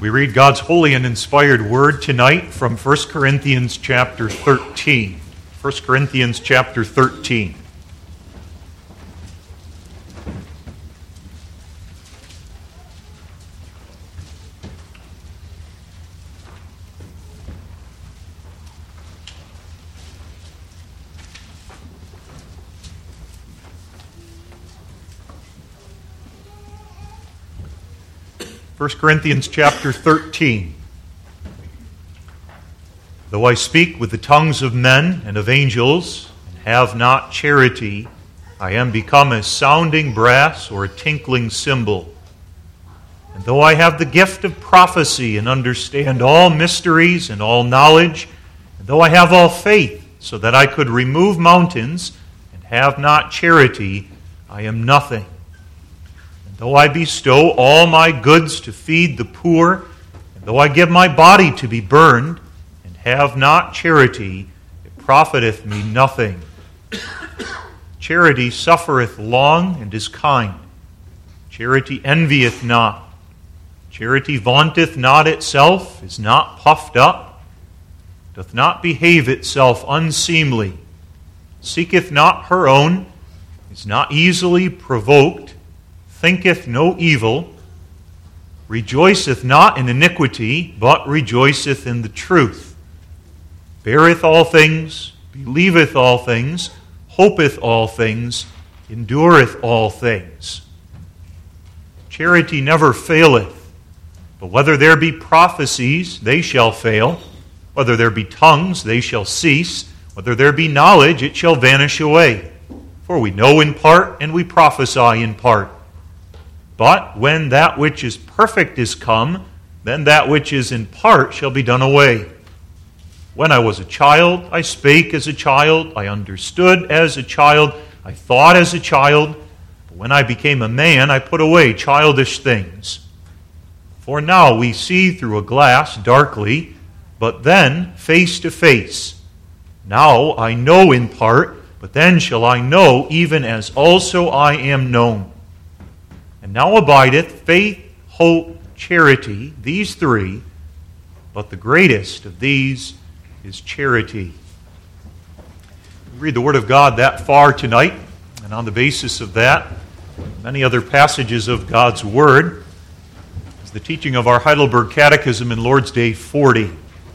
We read God's holy and inspired word tonight from 1 Corinthians chapter 13. 1 Corinthians chapter 13. First Corinthians chapter 13. Though I speak with the tongues of men and of angels, and have not charity, I am become a sounding brass or a tinkling cymbal. And though I have the gift of prophecy and understand all mysteries and all knowledge, and though I have all faith so that I could remove mountains and have not charity, I am nothing. Though I bestow all my goods to feed the poor, and though I give my body to be burned, and have not charity, it profiteth me nothing. Charity suffereth long and is kind. Charity envieth not. Charity vaunteth not itself, is not puffed up, doth not behave itself unseemly, seeketh not her own, is not easily provoked, thinketh no evil, rejoiceth not in iniquity, but rejoiceth in the truth, beareth all things, believeth all things, hopeth all things, endureth all things. Charity never faileth, but whether there be prophecies, they shall fail, whether there be tongues, they shall cease, whether there be knowledge, it shall vanish away. For we know in part, and we prophesy in part. But when that which is perfect is come, then that which is in part shall be done away. When I was a child, I spake as a child, I understood as a child, I thought as a child. But when I became a man, I put away childish things. For now we see through a glass darkly, but then face to face. Now I know in part, but then shall I know even as also I am known. And now abideth faith, hope, charity, these three, but the greatest of these is charity. We read the Word of God that far tonight, and on the basis of that, many other passages of God's Word, is the teaching of our Heidelberg Catechism in Lord's Day 40.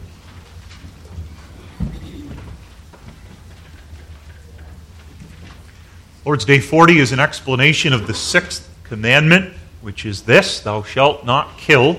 Lord's Day 40 is an explanation of the sixth commandment, which is this: thou shalt not kill.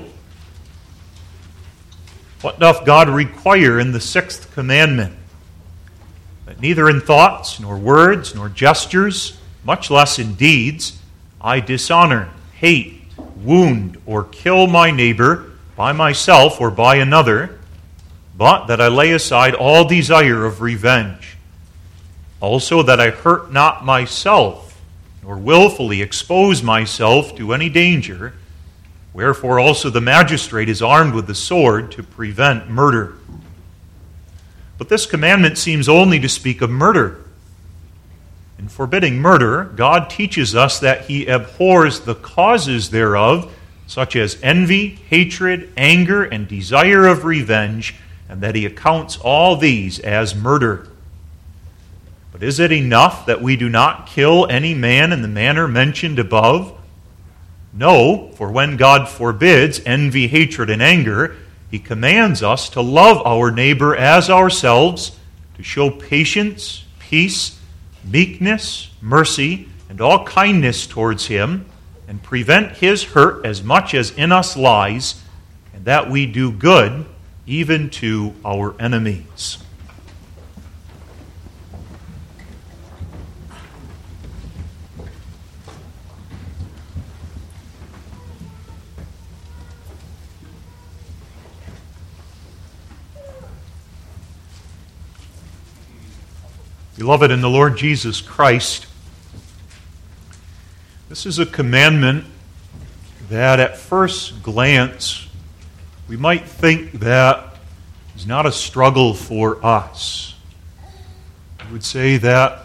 What doth God require in the sixth commandment? That neither in thoughts, nor words, nor gestures, much less in deeds, I dishonor, hate, wound, or kill my neighbor by myself or by another, but that I lay aside all desire of revenge. Also that I hurt not myself, nor willfully expose myself to any danger, wherefore also the magistrate is armed with the sword to prevent murder. But this commandment seems only to speak of murder. In forbidding murder, God teaches us that He abhors the causes thereof, such as envy, hatred, anger, and desire of revenge, and that He accounts all these as murder. But is it enough that we do not kill any man in the manner mentioned above? No, for when God forbids envy, hatred, and anger, He commands us to love our neighbor as ourselves, to show patience, peace, meekness, mercy, and all kindness towards him, and prevent his hurt as much as in us lies, and that we do good even to our enemies. Beloved in the Lord Jesus Christ, this is a commandment that at first glance we might think that is not a struggle for us. We would say that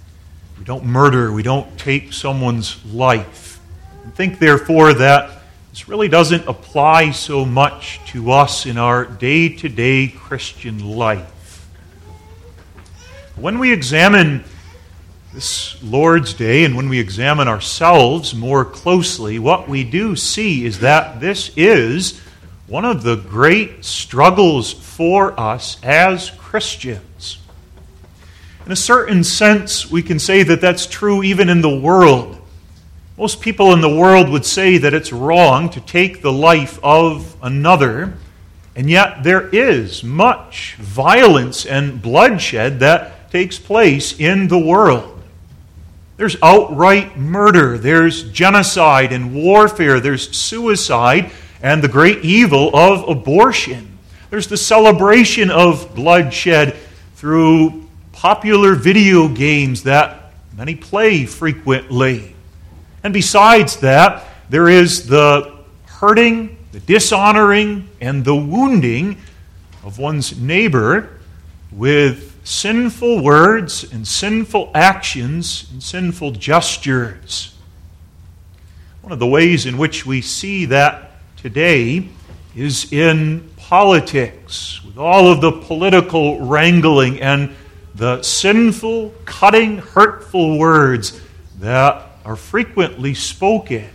we don't murder, we don't take someone's life. And think therefore that this really doesn't apply so much to us in our day-to-day Christian life. When we examine this Lord's Day and when we examine ourselves more closely, what we do see is that this is one of the great struggles for us as Christians. In a certain sense, we can say that that's true even in the world. Most people in the world would say that it's wrong to take the life of another, and yet there is much violence and bloodshed that takes place in the world. There's outright murder, there's genocide and warfare, there's suicide, and the great evil of abortion. There's the celebration of bloodshed through popular video games that many play frequently. And besides that, there is the hurting, the dishonoring, and the wounding of one's neighbor with sinful words and sinful actions and sinful gestures. One of the ways in which we see that today is in politics, with all of the political wrangling and the sinful, cutting, hurtful words that are frequently spoken.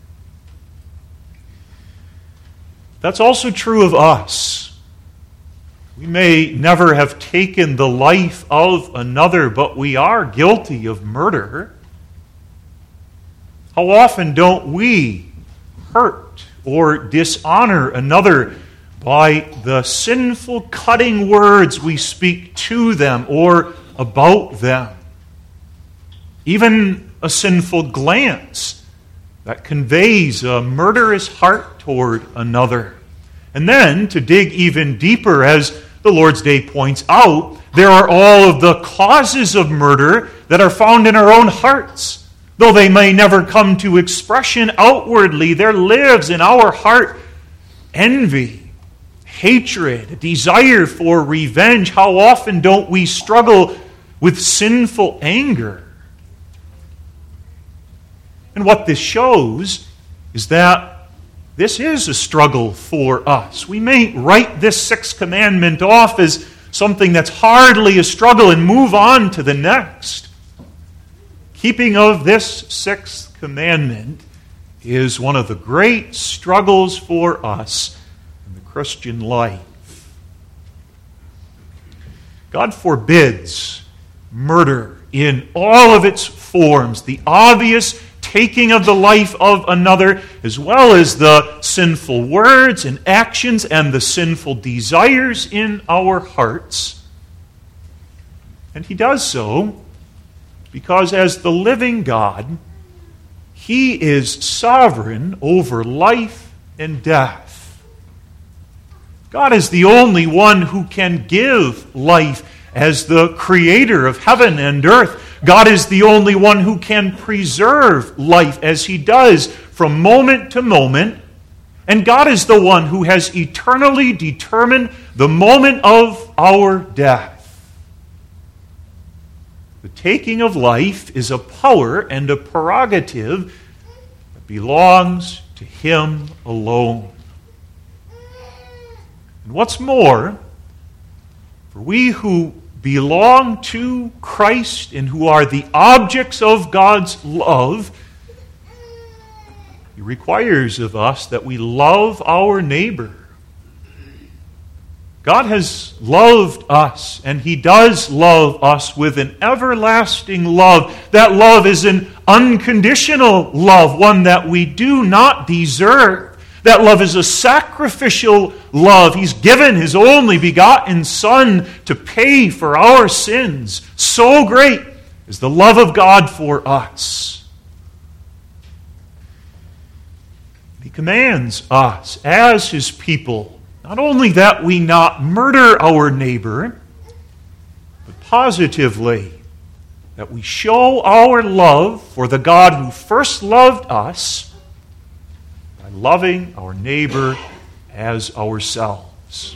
That's also true of us. We may never have taken the life of another, but we are guilty of murder. How often don't we hurt or dishonor another by the sinful, cutting words we speak to them or about them? Even a sinful glance that conveys a murderous heart toward another. And then, to dig even deeper, as the Lord's Day points out, there are all of the causes of murder that are found in our own hearts. Though they may never come to expression outwardly, there lives in our heart envy, hatred, a desire for revenge. How often don't we struggle with sinful anger? And what this shows is that this is a struggle for us. We may write this sixth commandment off as something that's hardly a struggle and move on to the next. Keeping of this sixth commandment is one of the great struggles for us in the Christian life. God forbids murder in all of its forms, the obvious taking of the life of another, as well as the sinful words and actions and the sinful desires in our hearts. And He does so because as the living God, He is sovereign over life and death. God is the only one who can give life as the creator of heaven and earth. God is the only one who can preserve life as He does from moment to moment. And God is the one who has eternally determined the moment of our death. The taking of life is a power and a prerogative that belongs to Him alone. And what's more, for we who belong to Christ and who are the objects of God's love, He requires of us that we love our neighbor. God has loved us, and He does love us with an everlasting love. That love is an unconditional love, one that we do not deserve. That love is a sacrificial love. He's given His only begotten Son to pay for our sins. So great is the love of God for us. He commands us as His people, not only that we not murder our neighbor, but positively that we show our love for the God who first loved us by loving our neighbor as ourselves.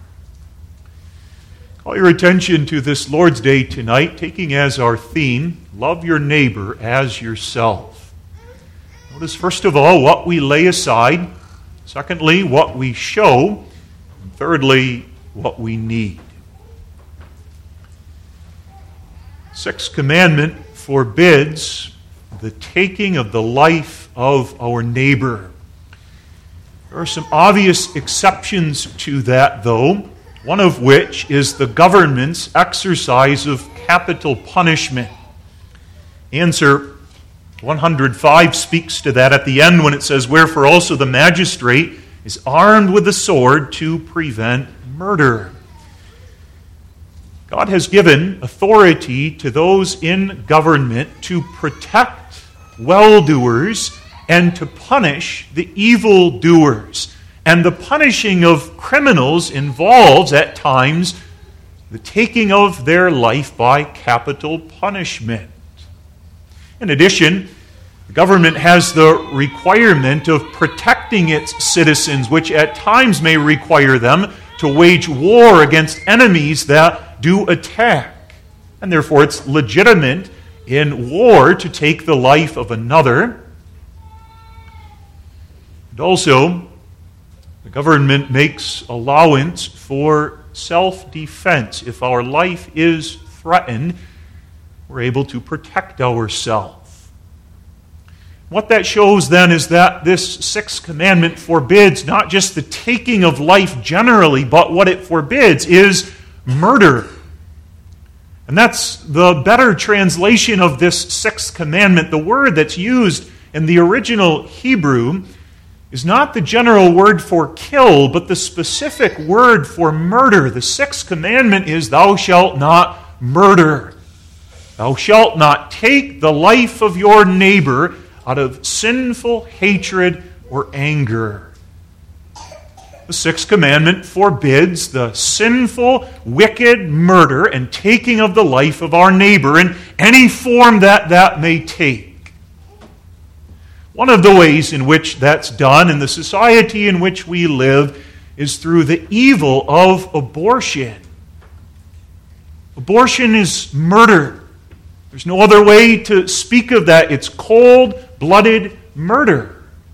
Call your attention to this Lord's Day tonight, taking as our theme, love your neighbor as yourself. Notice, first of all, what we lay aside. Secondly, what we show. And thirdly, what we need. Sixth commandment forbids the taking of the life of our neighbor. There are some obvious exceptions to that, though, one of which is the government's exercise of capital punishment. Answer 105 speaks to that at the end when it says, "Wherefore also the magistrate is armed with the sword to prevent murder." God has given authority to those in government to protect well-doers and to punish the evildoers. And the punishing of criminals involves, at times, the taking of their life by capital punishment. In addition, the government has the requirement of protecting its citizens, which at times may require them to wage war against enemies that do attack. And therefore it's legitimate in war to take the life of another. And also, the government makes allowance for self-defense. If our life is threatened, we're able to protect ourselves. What that shows then is that this sixth commandment forbids not just the taking of life generally, but what it forbids is murder. And that's the better translation of this sixth commandment. The word that's used in the original Hebrew is not the general word for kill, but the specific word for murder. The sixth commandment is, "Thou shalt not murder." Thou shalt not take the life of your neighbor out of sinful hatred or anger. The sixth commandment forbids the sinful, wicked murder and taking of the life of our neighbor in any form that may take. One of the ways in which that's done in the society in which we live is through the evil of abortion. Abortion is murder. There's no other way to speak of that. It's cold-blooded murder.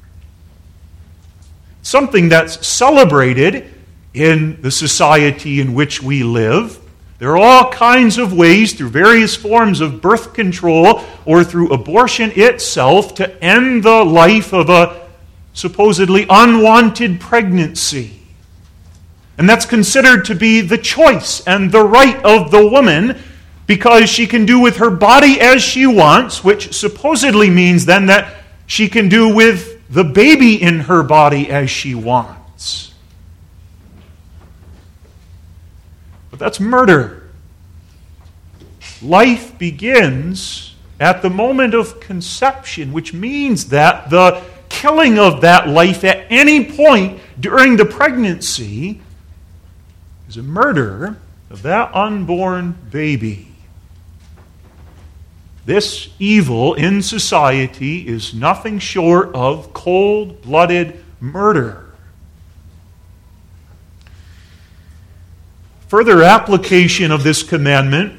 Something that's celebrated in the society in which we live. There are all kinds of ways through various forms of birth control or through abortion itself to end the life of a supposedly unwanted pregnancy. And that's considered to be the choice and the right of the woman because she can do with her body as she wants, which supposedly means then that she can do with the baby in her body as she wants. But that's murder. Life begins at the moment of conception, which means that the killing of that life at any point during the pregnancy is a murder of that unborn baby. This evil in society is nothing short of cold-blooded murder. Further application of this commandment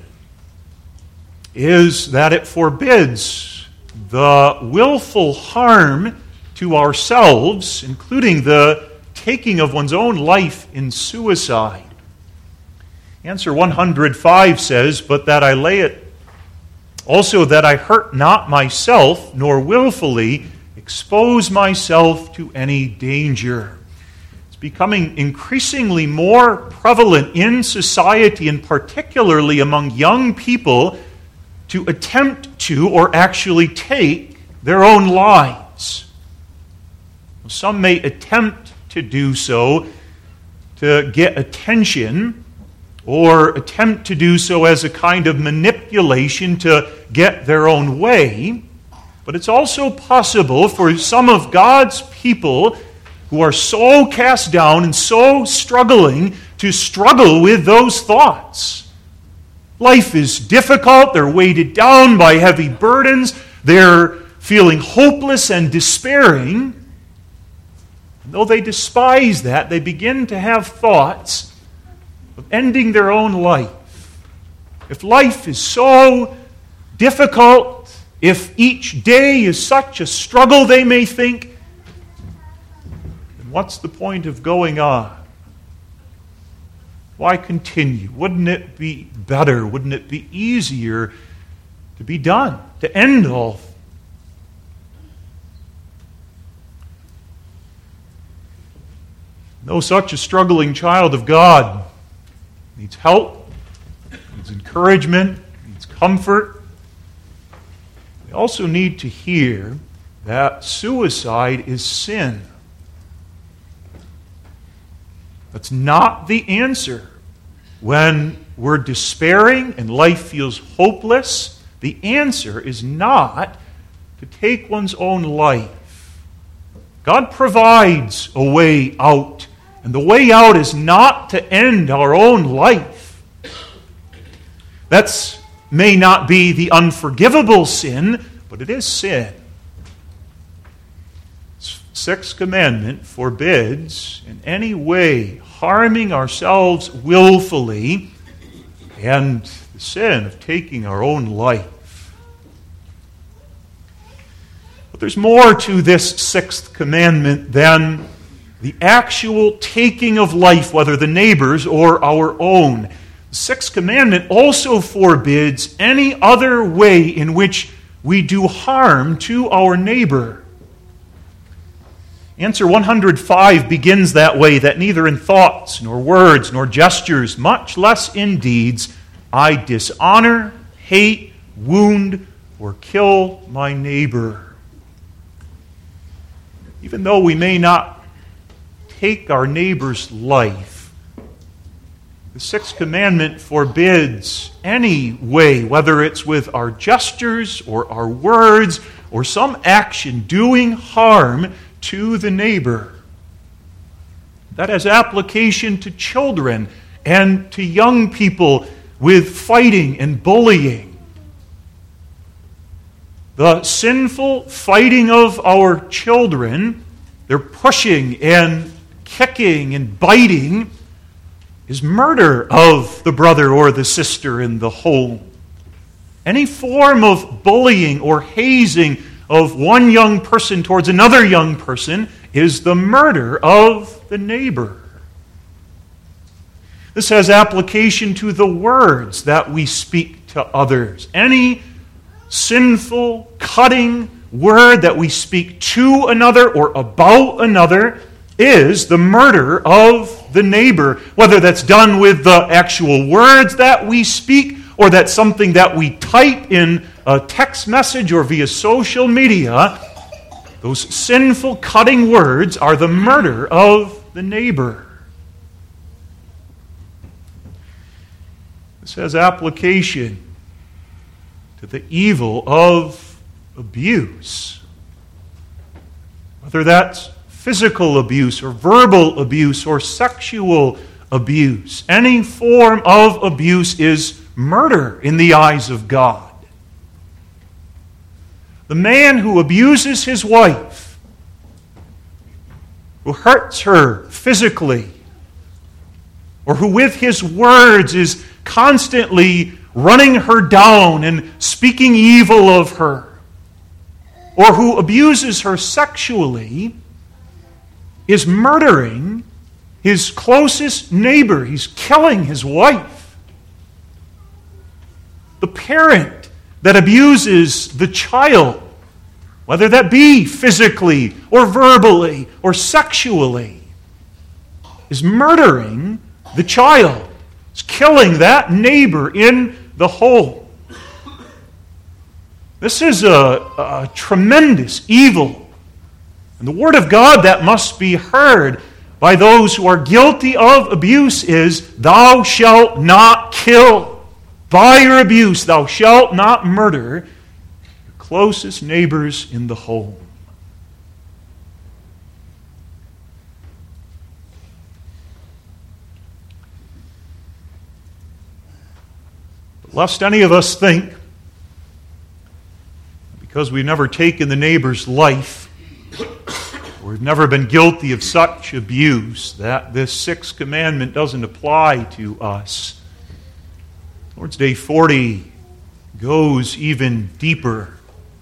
is that it forbids the willful harm to ourselves, including the taking of one's own life in suicide. Answer 105 says, "But that I lay it also that I hurt not myself, nor willfully expose myself to any danger." It's becoming increasingly more prevalent in society, and particularly among young people, to attempt to or actually take their own lives. Some may attempt to do so to get attention, or attempt to do so as a kind of manipulation to get their own way. But it's also possible for some of God's people who are so cast down and so struggling to struggle with those thoughts. Life is difficult. They're weighted down by heavy burdens. They're feeling hopeless and despairing. And though they despise that, they begin to have thoughts of ending their own life. If life is so difficult If each day is such a struggle, they may think, then what's the point of going on? Why continue? Wouldn't it be better? Wouldn't it be easier to be done, to end all? No, such a struggling child of God needs help, needs encouragement, needs comfort. We also need to hear that suicide is sin. That's not the answer. When we're despairing and life feels hopeless, the answer is not to take one's own life. God provides a way out, and the way out is not to end our own life. That may not be the unforgivable sin, but it is sin. Sixth commandment forbids in any way harming ourselves willfully and the sin of taking our own life. But there's more to this sixth commandment than the actual taking of life, whether the neighbor's or our own. The sixth commandment also forbids any other way in which we do harm to our neighbor. Answer 105 begins that way, that neither in thoughts, nor words, nor gestures, much less in deeds, I dishonor, hate, wound, or kill my neighbor. Even though we may not take our neighbor's life, the sixth commandment forbids any way, whether it's with our gestures or our words or some action doing harm to the neighbor. That has application to children and to young people with fighting and bullying. The sinful fighting of our children, their pushing and kicking and biting, is murder of the brother or the sister in the home. Any form of bullying or hazing of one young person towards another young person is the murder of the neighbor. This has application to the words that we speak to others. Any sinful, cutting word that we speak to another or about another is the murder of the neighbor, whether that's done with the actual words that we speak or that's something that we type in a text message or via social media. Those sinful, cutting words are the murder of the neighbor. This has application to the evil of abuse, whether that's physical abuse or verbal abuse or sexual abuse. Any form of abuse is murder in the eyes of God. The man who abuses his wife, who hurts her physically, or who with his words is constantly running her down and speaking evil of her, or who abuses her sexually, is murdering his closest neighbor. He's killing his wife. The parent that abuses the child, whether that be physically or verbally or sexually, is murdering the child. Is killing that neighbor in the home. This is a tremendous evil. And the word of God that must be heard by those who are guilty of abuse is, thou shalt not kill. By your abuse, thou shalt not murder your closest neighbors in the home. But lest any of us think, because we've never taken the neighbor's life, we've never been guilty of such abuse, that this sixth commandment doesn't apply to us. Lord's Day 40 goes even deeper.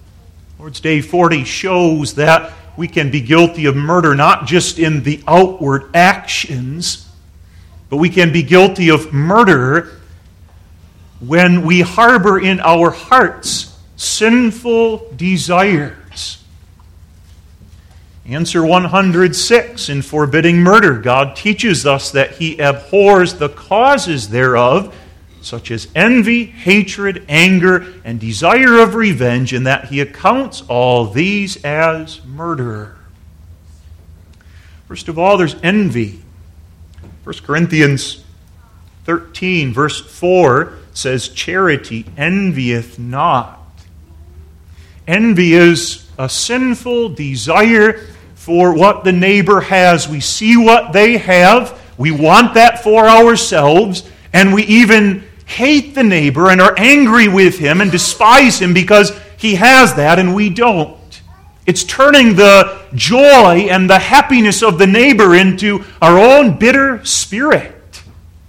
Lord's Day 40 shows that we can be guilty of murder not just in the outward actions, but we can be guilty of murder when we harbor in our hearts sinful desires. Answer 106, in forbidding murder, God teaches us that He abhors the causes thereof, such as envy, hatred, anger, and desire of revenge, and that He accounts all these as murder. First of all, there's envy. 1 Corinthians 13, verse 4 says, "Charity envieth not." Envy is a sinful desire for what the neighbor has. We see what they have, we want that for ourselves, and we even hate the neighbor and are angry with him and despise him because he has that and we don't. It's turning the joy and the happiness of the neighbor into our own bitter spirit.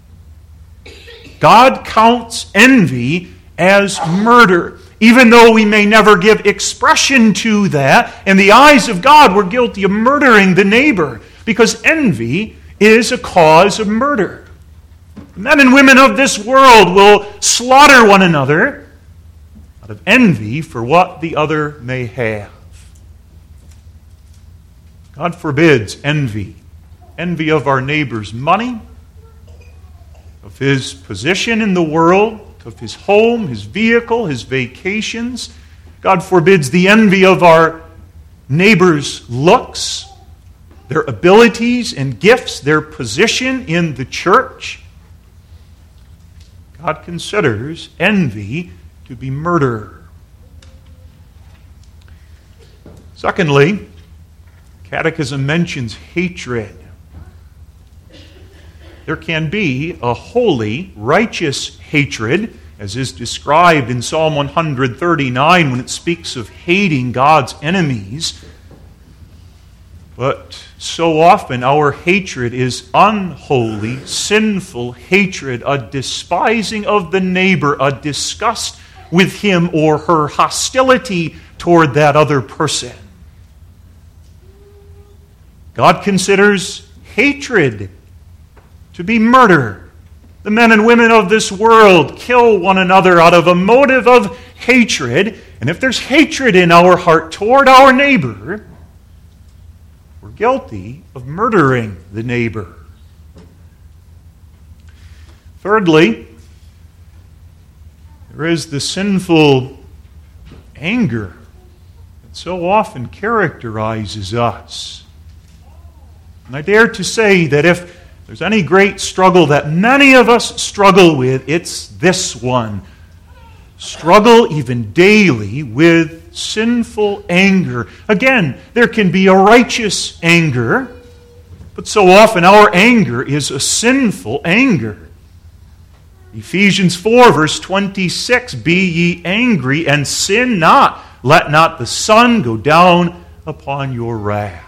God counts envy as murder. Even though we may never give expression to that, in the eyes of God, we're guilty of murdering the neighbor because envy is a cause of murder. Men and women of this world will slaughter one another out of envy for what the other may have. God forbids envy. Envy of our neighbor's money, of his position in the world, of his home, his vehicle, his vacations. God forbids the envy of our neighbor's looks, their abilities and gifts, their position in the church. God considers envy to be murder. Secondly, Catechism mentions hatred. There can be a holy, righteous hatred, as is described in Psalm 139 when it speaks of hating God's enemies. But so often our hatred is unholy, sinful hatred, a despising of the neighbor, a disgust with him or her, hostility toward that other person. God considers hatred to be murder. The men and women of this world kill one another out of a motive of hatred, and if there's hatred in our heart toward our neighbor, we're guilty of murdering the neighbor. Thirdly, there is the sinful anger that so often characterizes us. And I dare to say that if there's any great struggle that many of us struggle with, it's this one. Struggle even daily with sinful anger. Again, there can be a righteous anger, but so often our anger is a sinful anger. Ephesians 4, verse 26, "Be ye angry and sin not. Let not the sun go down upon your wrath."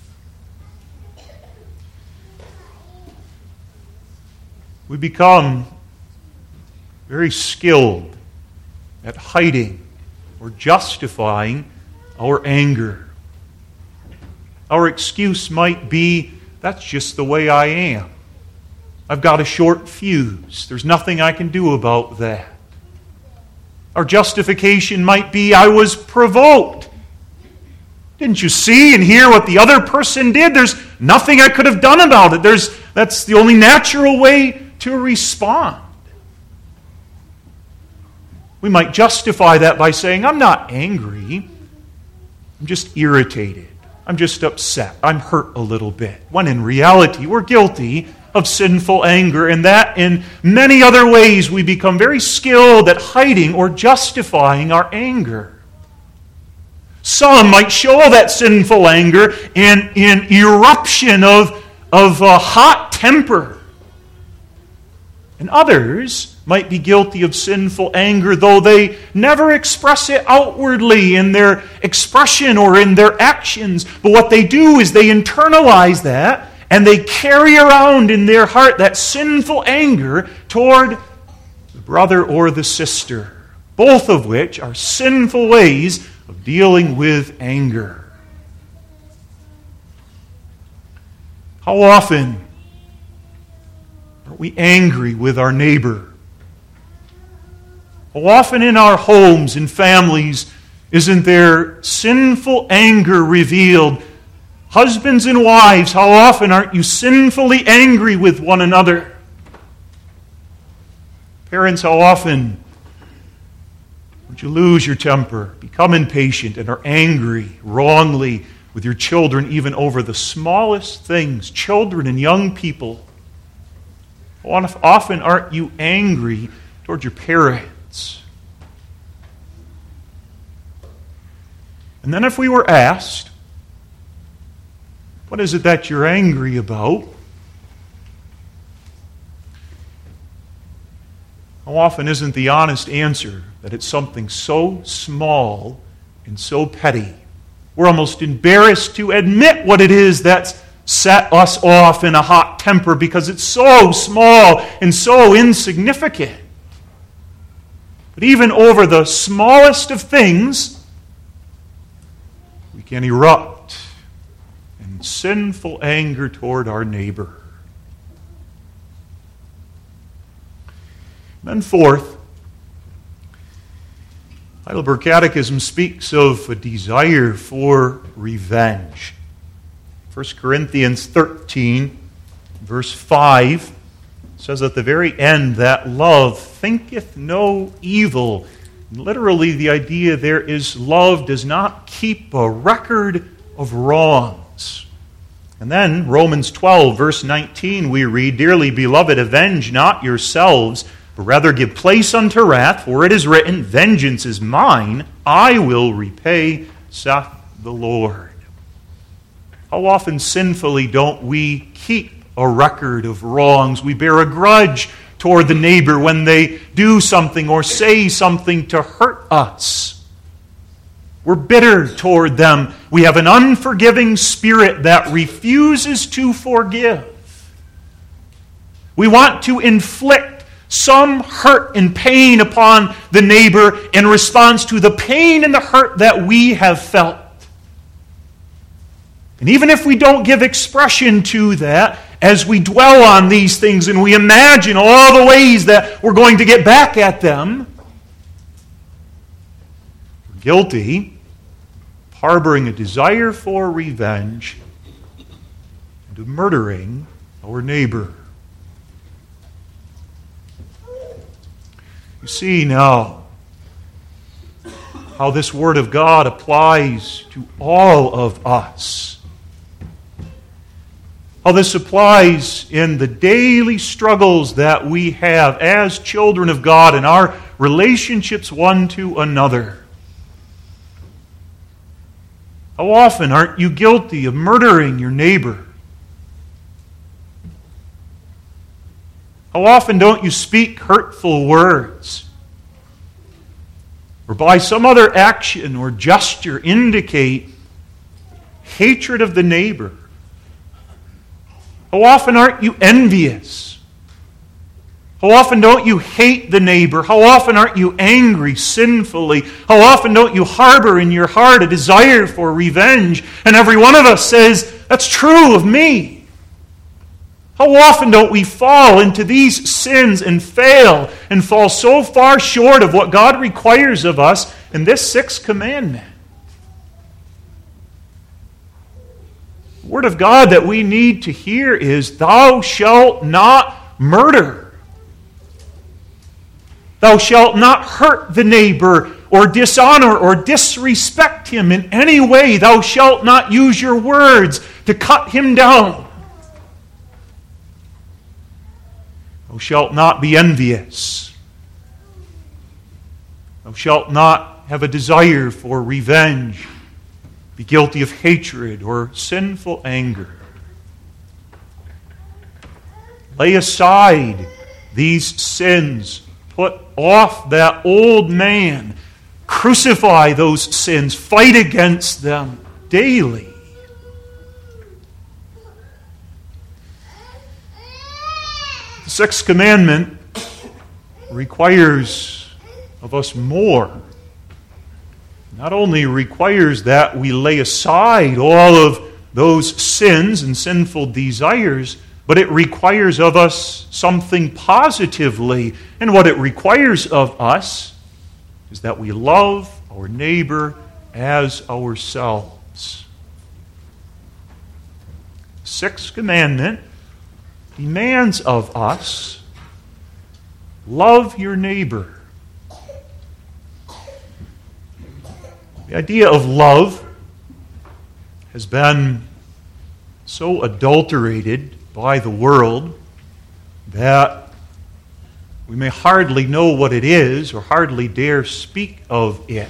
We become very skilled at hiding or justifying our anger. Our excuse might be, that's just the way I am. I've got a short fuse. There's nothing I can do about that. Our justification might be, I was provoked. Didn't you see and hear what the other person did? There's nothing I could have done about it. That's the only natural way to respond. We might justify that by saying, I'm not angry. I'm just irritated. I'm just upset. I'm hurt a little bit. When in reality, we're guilty of sinful anger, and that in many other ways we become very skilled at hiding or justifying our anger. Some might show that sinful anger in eruption of hot temper. And others might be guilty of sinful anger, though they never express it outwardly in their expression or in their actions. But what they do is they internalize that, and they carry around in their heart that sinful anger toward the brother or the sister, both of which are sinful ways of dealing with anger. How often are we angry with our neighbor? How often in our homes and families isn't there sinful anger revealed? Husbands and wives, how often aren't you sinfully angry with one another? Parents, how often would you lose your temper, become impatient, and are angry wrongly with your children, even over the smallest things? Children and young people, how often aren't you angry toward your parents? And then if we were asked, what is it that you're angry about? How often isn't the honest answer that it's something so small and so petty? We're almost embarrassed to admit what it is that's set us off in a hot temper because it's so small and so insignificant. But even over the smallest of things, we can erupt in sinful anger toward our neighbor. Then fourth, Heidelberg Catechism speaks of a desire for revenge. 1 Corinthians 13, verse 5, says at the very end that love thinketh no evil. Literally, the idea there is love does not keep a record of wrongs. And then, Romans 12, verse 19, we read, Dearly beloved, avenge not yourselves, but rather give place unto wrath, for it is written, Vengeance is mine, I will repay, saith the Lord. How often sinfully don't we keep a record of wrongs? We bear a grudge toward the neighbor when they do something or say something to hurt us. We're bitter toward them. We have an unforgiving spirit that refuses to forgive. We want to inflict some hurt and pain upon the neighbor in response to the pain and the hurt that we have felt. And even if we don't give expression to that, as we dwell on these things and we imagine all the ways that we're going to get back at them, we're guilty of harboring a desire for revenge and of murdering our neighbor. You see now how this Word of God applies to all of us. How this applies in the daily struggles that we have as children of God in our relationships one to another. How often aren't you guilty of murdering your neighbor? How often don't you speak hurtful words? Or by some other action or gesture indicate hatred of the neighbor? How often aren't you envious? How often don't you hate the neighbor? How often aren't you angry sinfully? How often don't you harbor in your heart a desire for revenge? And every one of us says, that's true of me. How often don't we fall into these sins and fail and fall so far short of what God requires of us in this sixth commandment? The word of God that we need to hear is, Thou shalt not murder. Thou shalt not hurt the neighbor or dishonor or disrespect him in any way. Thou shalt not use your words to cut him down. Thou shalt not be envious. Thou shalt not have a desire for revenge, be guilty of hatred or sinful anger. Lay aside these sins. Put off that old man. Crucify those sins. Fight against them daily. The sixth commandment requires of us more not only requires that we lay aside all of those sins and sinful desires, but it requires of us something positively. And what it requires of us is that we love our neighbor as ourselves. The sixth commandment demands of us, love your neighbor. The idea of love has been so adulterated by the world that we may hardly know what it is or hardly dare speak of it.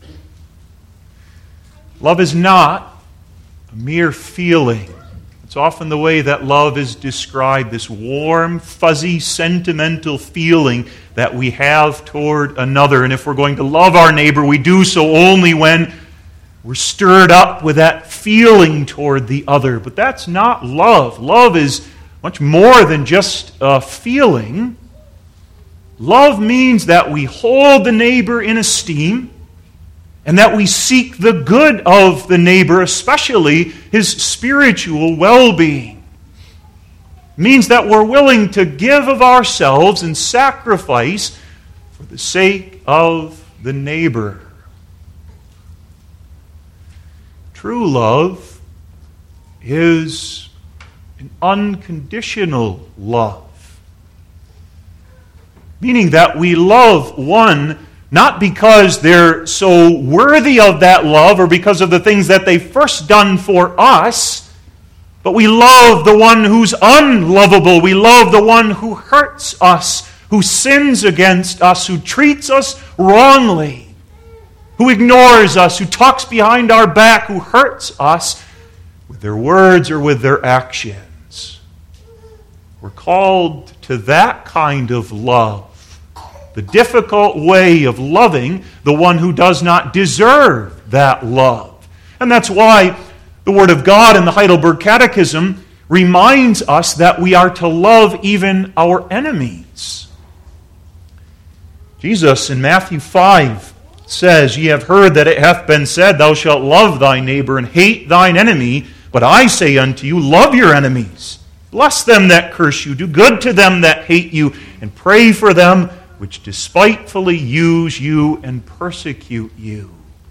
Love is not a mere feeling. It's often the way that love is described, this warm, fuzzy, sentimental feeling that we have toward another. And if we're going to love our neighbor, we do so only when we're stirred up with that feeling toward the other. But that's not love. Love is much more than just a feeling. Love means that we hold the neighbor in esteem and that we seek the good of the neighbor, especially his spiritual well-being. It means that we're willing to give of ourselves and sacrifice for the sake of the neighbor. True love is an unconditional love, meaning that we love one not because they're so worthy of that love or because of the things that they've first done for us, but we love the one who's unlovable. We love the one who hurts us, who sins against us, who treats us wrongly, who ignores us, who talks behind our back, who hurts us with their words or with their actions. We're called to that kind of love. The difficult way of loving the one who does not deserve that love. And that's why the Word of God in the Heidelberg Catechism reminds us that we are to love even our enemies. Jesus in Matthew 5 says, "Ye have heard that it hath been said, Thou shalt love thy neighbor and hate thine enemy. But I say unto you, love your enemies. Bless them that curse you. Do good to them that hate you. And pray for them which despitefully use you and persecute you."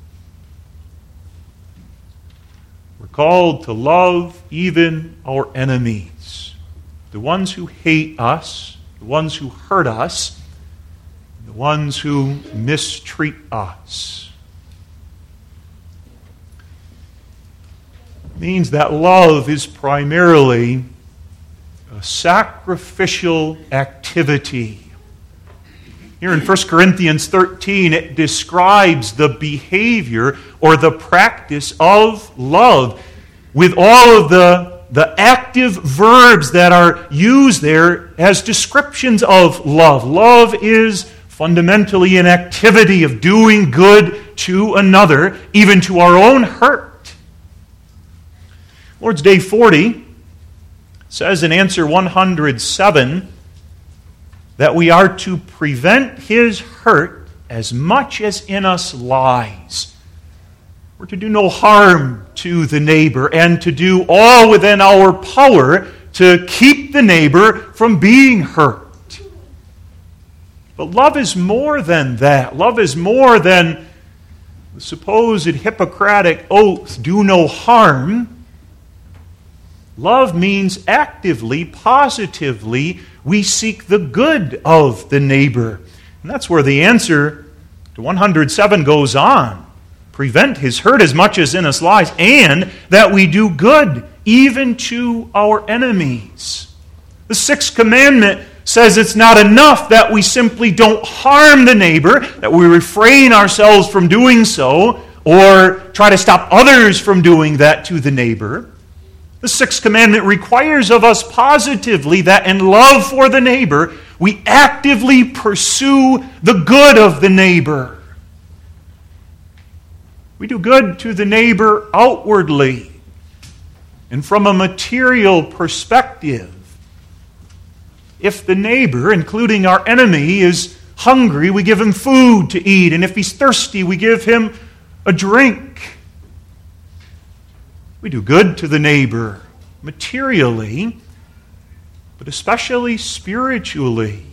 We're called to love even our enemies, the ones who hate us, the ones who hurt us, the ones who mistreat us. It means that love is primarily a sacrificial activity. Here in 1 Corinthians 13, it describes the behavior or the practice of love with all of the active verbs that are used there as descriptions of love. Love is fundamentally an activity of doing good to another, even to our own hurt. Lord's Day 40 says in answer 107 that we are to prevent his hurt as much as in us lies. We're to do no harm to the neighbor and to do all within our power to keep the neighbor from being hurt. But love is more than that. Love is more than the supposed Hippocratic oath, do no harm. Love means actively, positively, we seek the good of the neighbor. And that's where the answer to 107 goes on. Prevent his hurt as much as in us lies, and that we do good even to our enemies. The sixth commandment says it's not enough that we simply don't harm the neighbor, that we refrain ourselves from doing so, or try to stop others from doing that to the neighbor. The sixth commandment requires of us positively that in love for the neighbor, we actively pursue the good of the neighbor. We do good to the neighbor outwardly and from a material perspective. If the neighbor, including our enemy, is hungry, we give him food to eat. And if he's thirsty, we give him a drink. We do good to the neighbor materially, but especially spiritually.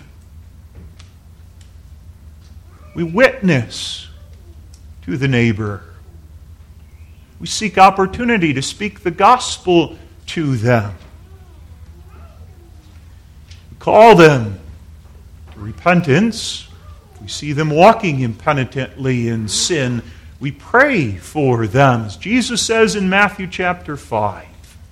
We witness to the neighbor. We seek opportunity to speak the gospel to them. We call them to repentance. We see them walking impenitently in sin. We pray for them, as Jesus says in Matthew chapter 5.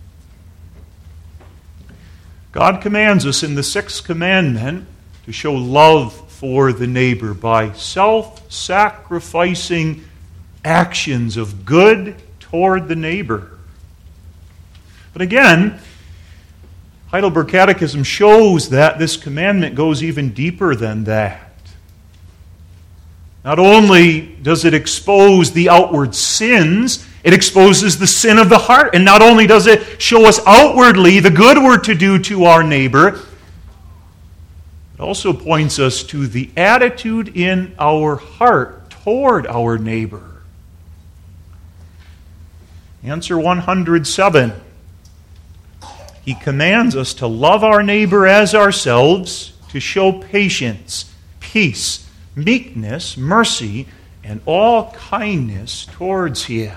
God commands us in the sixth commandment to show love for the neighbor by self-sacrificing actions of good toward the neighbor. But again, Heidelberg Catechism shows that this commandment goes even deeper than that. Not only does it expose the outward sins, it exposes the sin of the heart. And not only does it show us outwardly the good we're to do to our neighbor, it also points us to the attitude in our heart toward our neighbor. Answer 107. He commands us to love our neighbor as ourselves, to show patience, peace, meekness, mercy, and all kindness towards him.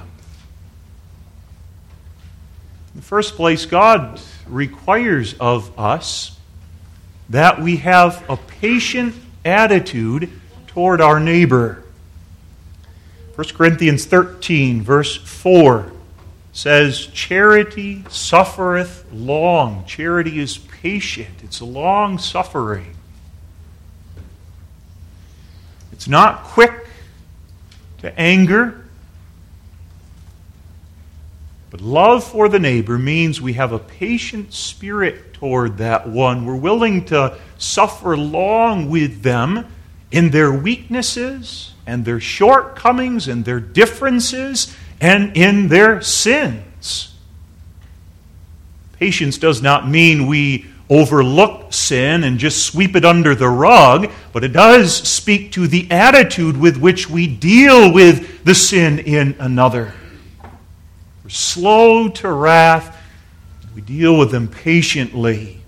In the first place, God requires of us that we have a patient attitude toward our neighbor. 1 Corinthians 13, verse 4 says, "Charity suffereth long." Charity is patient. It's long-suffering. It's not quick to anger. But love for the neighbor means we have a patient spirit toward that one. We're willing to suffer long with them in their weaknesses and their shortcomings and their differences and in their sins. Patience does not mean we overlook sin and just sweep it under the rug, but it does speak to the attitude with which we deal with the sin in another. We're slow to wrath. We deal with them patiently.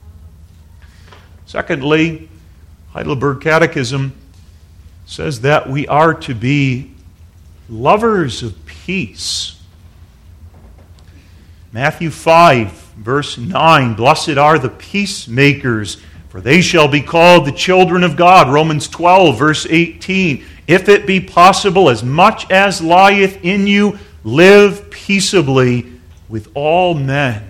Secondly, Heidelberg Catechism says that we are to be lovers of peace. Matthew 5, verse 9, "Blessed are the peacemakers, for they shall be called the children of God." Romans 12, verse 18, "If it be possible, as much as lieth in you, live peaceably with all men."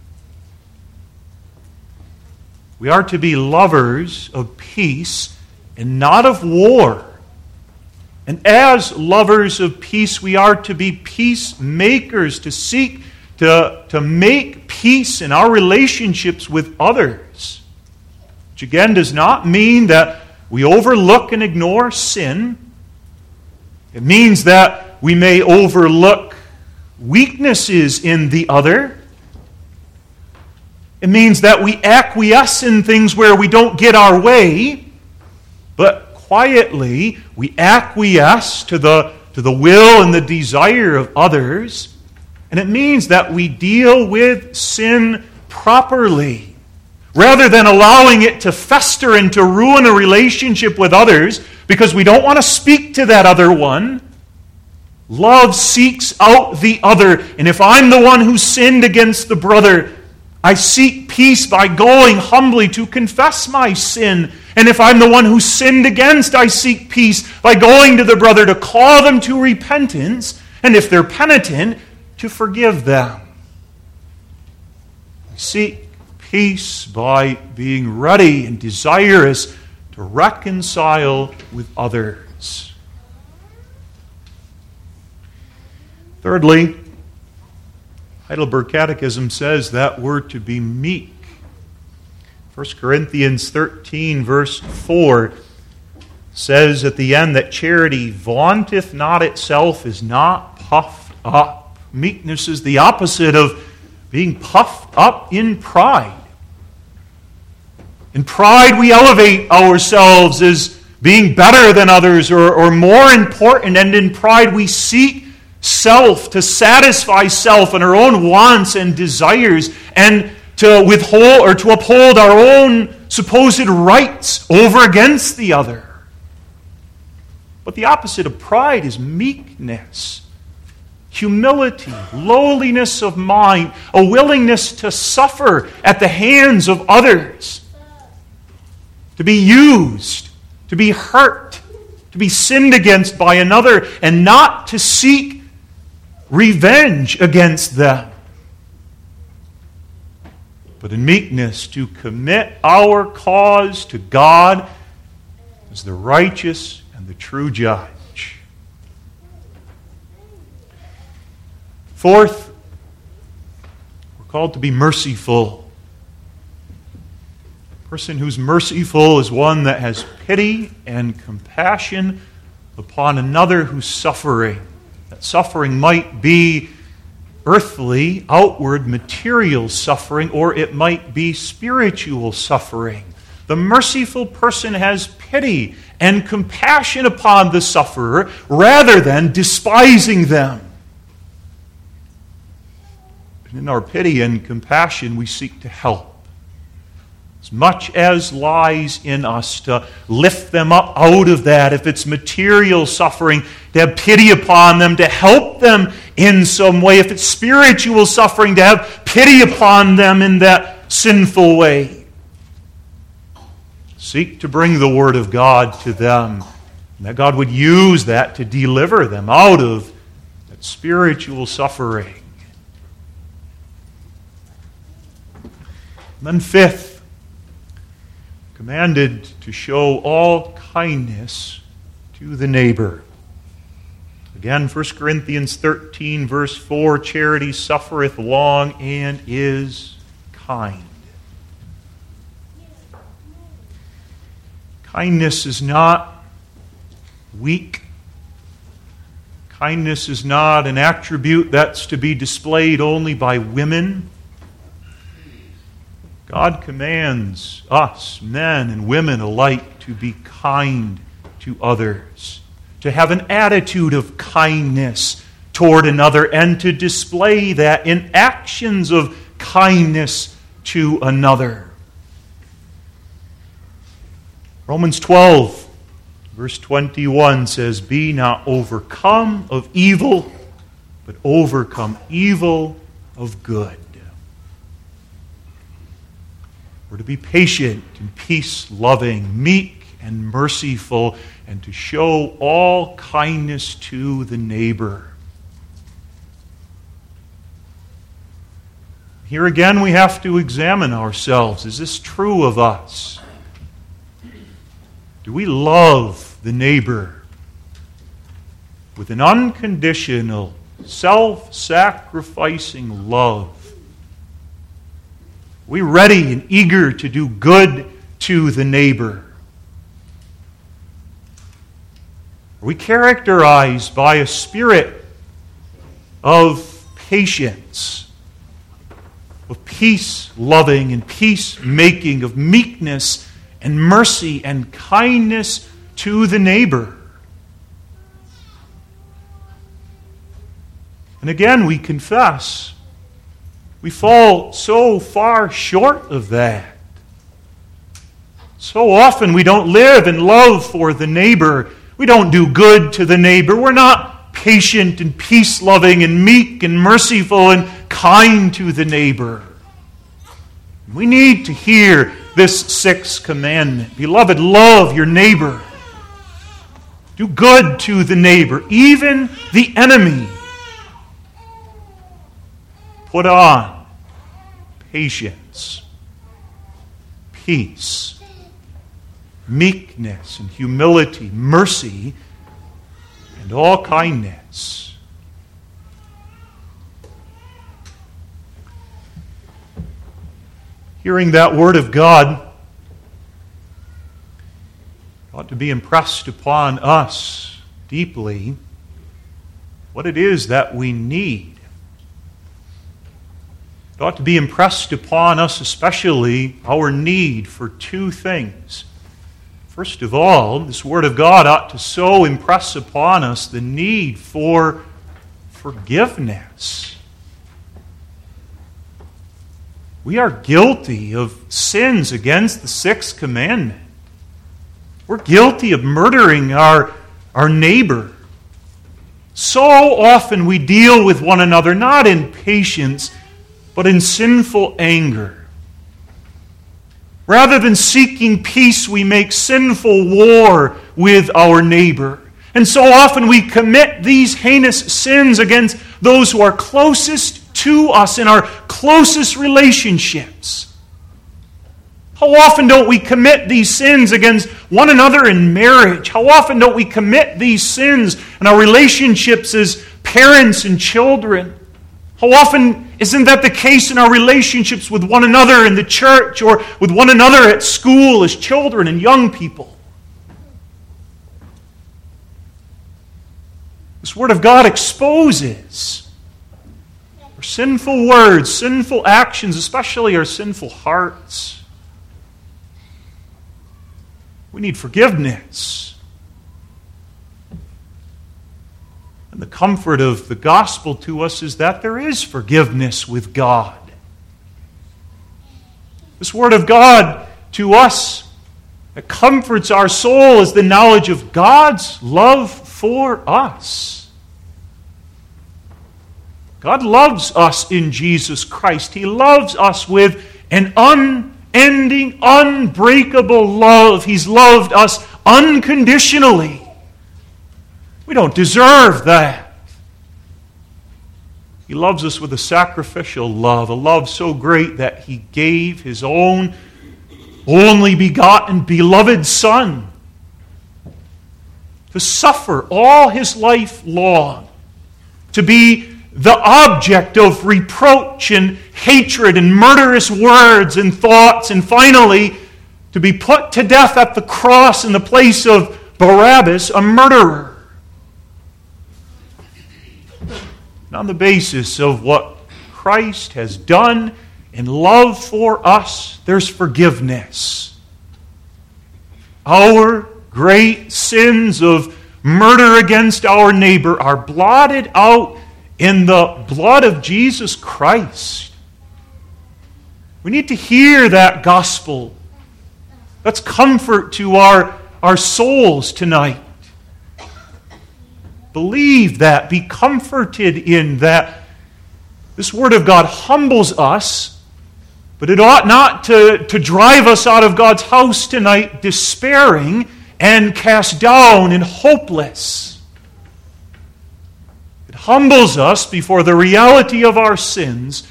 We are to be lovers of peace and not of war. And as lovers of peace, we are to be peacemakers, to seek to make peace in our relationships with others. Which again does not mean that we overlook and ignore sin. It means that we may overlook weaknesses in the other. It means that we acquiesce in things where we don't get our way, but quietly we acquiesce to the will and the desire of others. And it means that we deal with sin properly, rather than allowing it to fester and to ruin a relationship with others because we don't want to speak to that other one. Love seeks out the other. And if I'm the one who sinned against the brother, I seek peace by going humbly to confess my sin. And if I'm the one who sinned against, I seek peace by going to the brother to call them to repentance. And if they're penitent, to forgive them. We seek peace by being ready and desirous to reconcile with others. Thirdly, Heidelberg Catechism says that we're to be meek. 1 Corinthians 13, verse 4 says at the end that charity vaunteth not itself, is not puffed up. Meekness is the opposite of being puffed up in pride. In pride, we elevate ourselves as being better than others or more important, and in pride we seek self, to satisfy self and our own wants and desires, and to withhold or to uphold our own supposed rights over against the other. But the opposite of pride is meekness, humility, lowliness of mind, a willingness to suffer at the hands of others, to be used, to be hurt, to be sinned against by another, and not to seek revenge against them, but in meekness to commit our cause to God as the righteous and the true judge. Fourth, we're called to be merciful. A person who's merciful is one that has pity and compassion upon another who's suffering. That suffering might be earthly, outward, material suffering, or it might be spiritual suffering. The merciful person has pity and compassion upon the sufferer rather than despising them. And in our pity and compassion, we seek to help. As much as lies in us, to lift them up out of that. If it's material suffering, to have pity upon them, to help them in some way. If it's spiritual suffering, to have pity upon them in that sinful way. Seek to bring the Word of God to them, and that God would use that to deliver them out of that spiritual suffering. And then fifth, commanded to show all kindness to the neighbor. Again, 1 Corinthians 13, verse 4, charity suffereth long and is kind. Kindness is not weak. Kindness is not an attribute that's to be displayed only by women. God commands us, men and women alike, to be kind to others, to have an attitude of kindness toward another, and to display that in actions of kindness to another. Romans 12, verse 21 says, "Be not overcome of evil, but overcome evil of good." We're to be patient and peace-loving, meek and merciful, and to show all kindness to the neighbor. Here again, we have to examine ourselves. Is this true of us? Do we love the neighbor with an unconditional, self-sacrificing love? Are we ready and eager to do good to the neighbor? Are we characterized by a spirit of patience, of peace-loving and peace-making, of meekness and mercy and kindness to the neighbor? And again, we confess, we fall so far short of that. So often we don't live in love for the neighbor. We don't do good to the neighbor. We're not patient and peace-loving and meek and merciful and kind to the neighbor. We need to hear this sixth commandment. Beloved, love your neighbor. Do good to the neighbor, even the enemy. Put on patience, peace, meekness and humility, mercy, and all kindness. Hearing that word of God ought to be impressed upon us deeply what it is that we need. It ought to be impressed upon us especially our need for two things: First of all, this Word of God ought to so impress upon us the need for forgiveness. We are guilty of sins against the sixth commandment. We're guilty of murdering our neighbor. So often we deal with one another not in patience, but in sinful anger. Rather than seeking peace, we make sinful war with our neighbor. And so often we commit these heinous sins against those who are closest to us in our closest relationships. How often don't we commit these sins against one another in marriage? How often don't we commit these sins in our relationships as parents and children? How often isn't that the case in our relationships with one another in the church or with one another at school as children and young people? This Word of God exposes our sinful words, sinful actions, especially our sinful hearts. We need forgiveness. And the comfort of the gospel to us is that there is forgiveness with God. This Word of God to us that comforts our soul is the knowledge of God's love for us. God loves us in Jesus Christ. He loves us with an unending, unbreakable love. He's loved us unconditionally. We don't deserve that. He loves us with a sacrificial love, a love so great that He gave His own only begotten, beloved Son to suffer all His life long, to be the object of reproach and hatred and murderous words and thoughts, and finally to be put to death at the cross in the place of Barabbas, a murderer. On the basis of what Christ has done in love for us, there's forgiveness. Our great sins of murder against our neighbor are blotted out in the blood of Jesus Christ. We need to hear that gospel. That's comfort to our souls tonight. Believe that. Be comforted in that. This Word of God humbles us, but it ought not to drive us out of God's house tonight despairing and cast down and hopeless. It humbles us before the reality of our sins.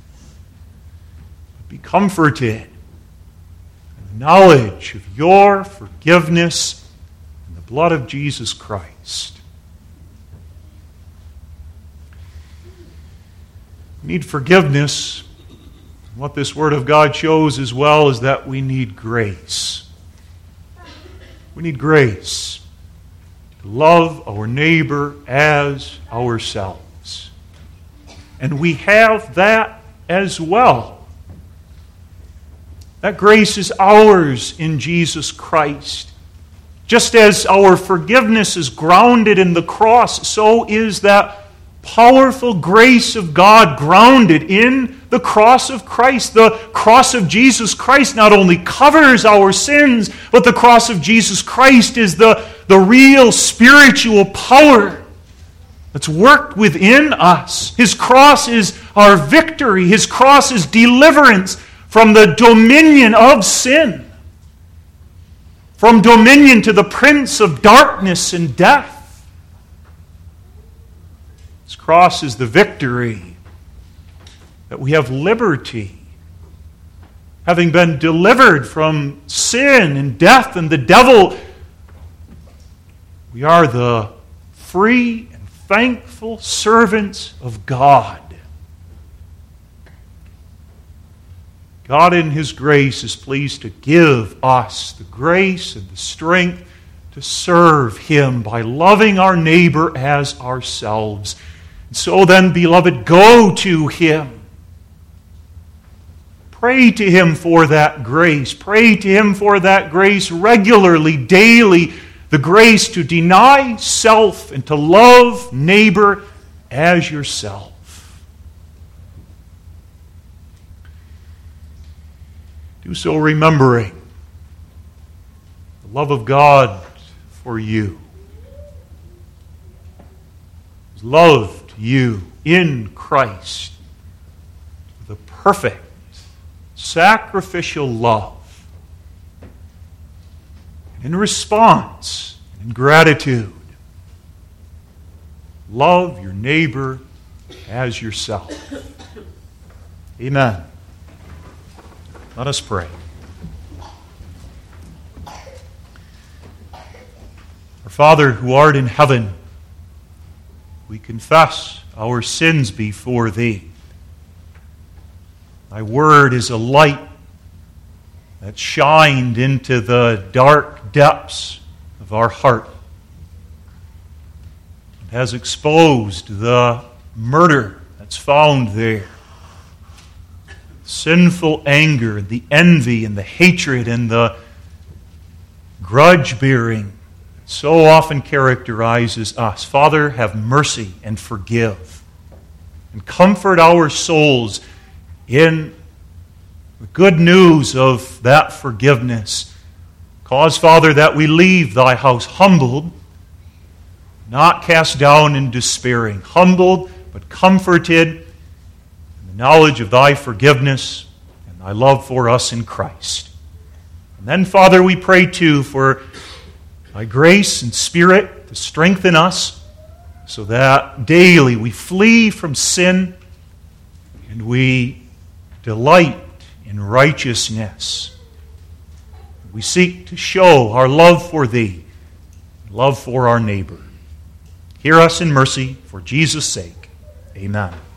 Be comforted in the knowledge of your forgiveness in the blood of Jesus Christ. We need forgiveness. What this Word of God shows as well is that we need grace. We need grace to love our neighbor as ourselves. And we have that as well. That grace is ours in Jesus Christ. Just as our forgiveness is grounded in the cross, so is that powerful grace of God grounded in the cross of Christ. The cross of Jesus Christ not only covers our sins, but the cross of Jesus Christ is the real spiritual power that's worked within us. His cross is our victory. His cross is deliverance from the dominion of sin, from dominion to the prince of darkness and death. His cross is the victory that we have liberty. Having been delivered from sin and death and the devil, we are the free and thankful servants of God. God in His grace is pleased to give us the grace and the strength to serve Him by loving our neighbor as ourselves. So then, beloved, go to Him. Pray to Him for that grace. Pray to Him for that grace regularly, daily, the grace to deny self and to love neighbor as yourself. Do so remembering the love of God for you. He's loved you in Christ with a perfect, sacrificial love. And in response, in gratitude, love your neighbor as yourself. Amen. Let us pray. Our Father who art in heaven, we confess our sins before Thee. Thy word is a light that shined into the dark depths of our heart. It has exposed the murder that's found there. Sinful anger, the envy and the hatred and the grudge-bearing that so often characterizes us. Father, have mercy and forgive. And comfort our souls in the good news of that forgiveness. Cause, Father, that we leave Thy house humbled, not cast down and despairing. Humbled, but comforted knowledge of Thy forgiveness and Thy love for us in Christ. And then, Father, we pray too for Thy grace and Spirit to strengthen us so that daily we flee from sin and we delight in righteousness. We seek to show our love for Thee, love for our neighbor. Hear us in mercy for Jesus' sake. Amen.